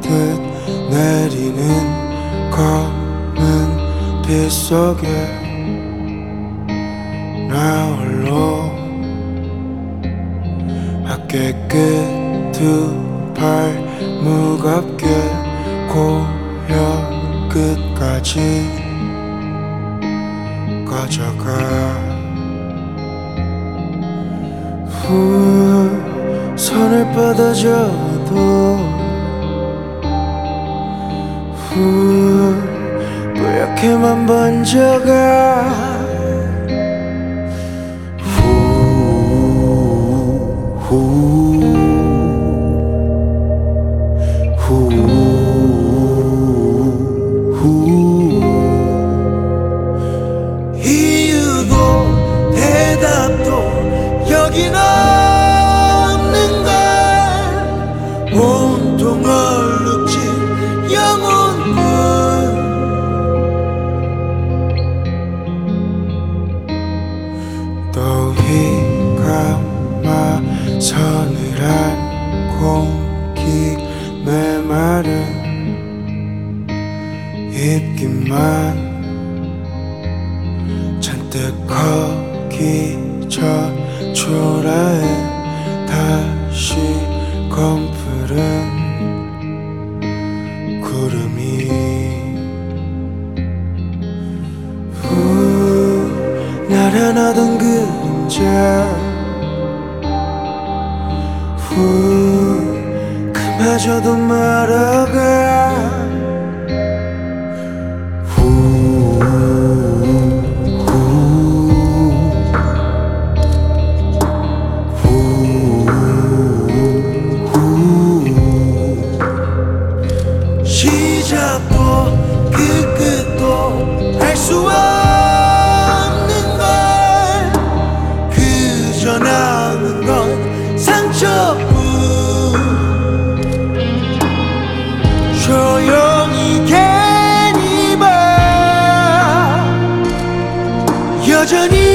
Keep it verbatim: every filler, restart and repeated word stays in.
듯 내리는 검은 빛 속에 나 홀로 어깨 끝 두 팔 무겁게 고려 끝까지 꺼져가. 후 손을 뻗어줘도 후 뿌옇게만 번져가. 이유도 대답도 여긴 없는 걸. 온통 얼룩진 영혼들 또 휘감아 서늘한 공기 메마른 입김만 잔뜩 거기 저 초라해 다시 검푸른 구름이. 후 나른하던 그림자 후 그마저도 말아가. 시작도 그 끝도 알 수 없는 걸. 그저 남은 건 상처뿐. 조용히 괜히 봐 여전히